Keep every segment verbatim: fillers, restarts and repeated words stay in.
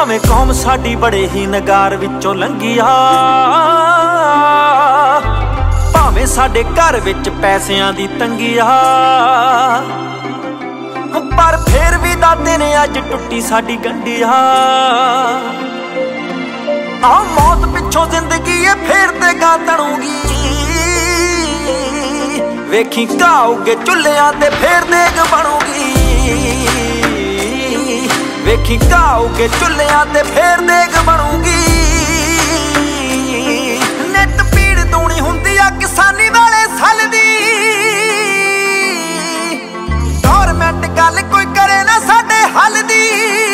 ਭਾਵੇਂ ਕੌਮ ਸਾਡੀ ਬੜੇ ਹੀ ਨਗਾਰ ਵਿੱਚੋਂ ਲੰਘੀ ਆ, ਭਾਵੇਂ ਸਾਡੇ ਘਰ ਵਿੱਚ ਪੈਸਿਆਂ ਦੀ ਤੰਗੀ ਆ, ਪਰ ਫੇਰ ਵੀ ਦਾਦੇ ਨੇ ਅੱਜ ਟੁੱਟੀ ਸਾਡੀ ਗੰਢੀ ਆ। ਆ ਮੌਤ ਪਿੱਛੋਂ ਜ਼ਿੰਦਗੀ ਏ ਫੇਰ ਤੇ ਗਾ ਤਣੂਗੀ, ਵੇਖੀ ਘਾਉਗੇ ਚੁੱਲ੍ਹਿਆਂ ਤੇ ਫੇਰ ਦੇਗ ਬਣੂਗੀ, ਵੇਖੀ ਘਾਉਗੇ ਚੁੱਲ੍ਹਿਆਂ ਤੇ ਫੇਰ ਦੇਗ ਬਣੂਗੀ। ਨਿੱਤ ਪੀੜ ਦੂਣੀ ਹੁੰਦੀ ਆ ਕਿਸਾਨੀ ਵਾਲੇ ਸੱਲ ਦੀ, ਗੌਰਮੈਂਟ ਗੱਲ ਕੋਈ ਕਰੇ ਨਾ ਸਾਡੇ ਹੱਲ ਦੀ,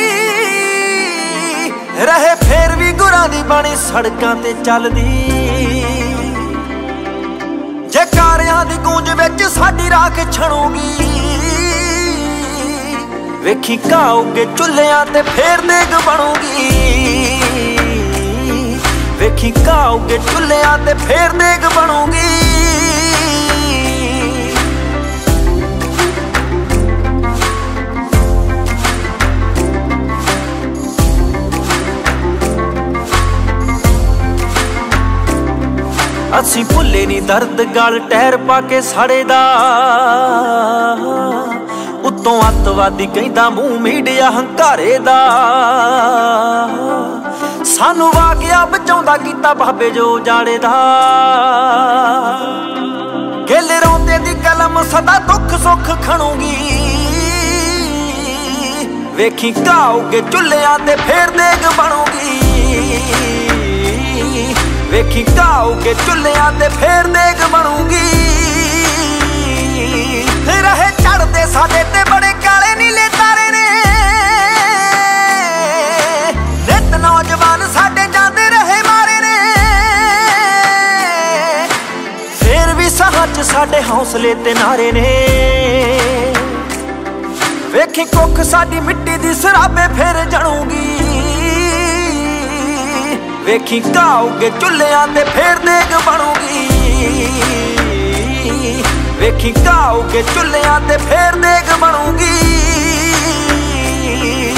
ਰਹੇ ਫੇਰ ਵੀ ਗੁਰਾਂ ਦੀ ਬਾਣੀ ਸੜਕਾਂ ਤੇ ਚੱਲਦੀ। ਜੇ ਕਾਰਿਆਂ ਦੀ ਗੂੰਜ ਵਿੱਚ ਸਾਡੀ ਰਾਖ ਛਣੂਗੀ, ਵੇਖੀ ਘਾਉਗੇ ਚੁੱਲ੍ਹਿਆਂ ਤੇ ਫੇਰ ਦੇਗ ਬਣੂਗੀ, ਵੇਖੀ ਘਾਉਗੇ ਚੁੱਲ੍ਹਿਆਂ ਤੇ ਫੇਰ ਦੇਗ ਬਣੂਗੀ। ਅਸੀਂ ਭੁੱਲੇ ਨੀ ਦਰਦ ਗਲ ਟਹਿਰ ਪਾ ਕੇ ਸਾੜੇ ਦਾ, ਉੱਤੋਂ ਅੱਤਵਾਦੀ ਕਹਿੰਦਾ ਮੂੰਹ ਮੀਡੀਆ ਹੰਕਾਰੇ ਦਾ। ਸਾਨੂੰ ਵਾਕਿਆ ਬਚਾਉਂਦਾ ਕੀਤਾ ਬਾਬੇ ਜੋ ਜਾੜੇ ਦਾ, ਗਿੱਲ ਰੋਂਦੇ ਦੀ ਕਲਮ ਸਦਾ ਦੁੱਖ ਸੁੱਖ ਖਣੂਗੀ, ਵੇਖੀ ਘਾਉਗੇ ਚੁੱਲ੍ਹਿਆਂ ਤੇ ਫੇਰ ਦੇਗ ਬਣੂਗੀ, ਵੇਖੀ ਘਾਉਗੇ ਚੁੱਲ੍ਹਿਆਂ ਤੇ ਫੇਰ ਦੇਗ ਬਣੂਗੀ। ਰਹੇ ਚੜ੍ਹਦੇ ਸਾਡੇ ਤੇ ਬੜੇ ਕਾਲੇ ਨੀਲੇ ਤਾਰੇ ਨੇ, ਨਿੱਤ ਨੌਜਵਾਨ ਸਾਡੇ ਜਾਂਦੇ ਰਹੇ ਮਾਰੇ ਨੇ, ਫੇਰ ਵੀ ਸਾਹਾਂ 'ਚ ਸਾਡੇ ਹੌਸਲੇ ਤੇ ਨਾਰੇ ਨੇ। ਵੇਖੀ ਕੁੱਖ ਸਾਡੀ ਮਿੱਟੀ ਦੀ ਸਰਾਬੇ ਫੇਰ ਜਣੂਗੀ, ਵੇਖੀ ਘਾਉਗੇ ਚੁੱਲ੍ਹਿਆਂ ਤੇ ਫੇਰ ਦੇਗ ਬਣੂਗੀ, ਵੇਖੀ ਘਾਉਗੇ ਚੁੱਲ੍ਹਿਆਂ ਤੇ ਫੇਰ ਦੇਗ ਬਣੂਗੀ।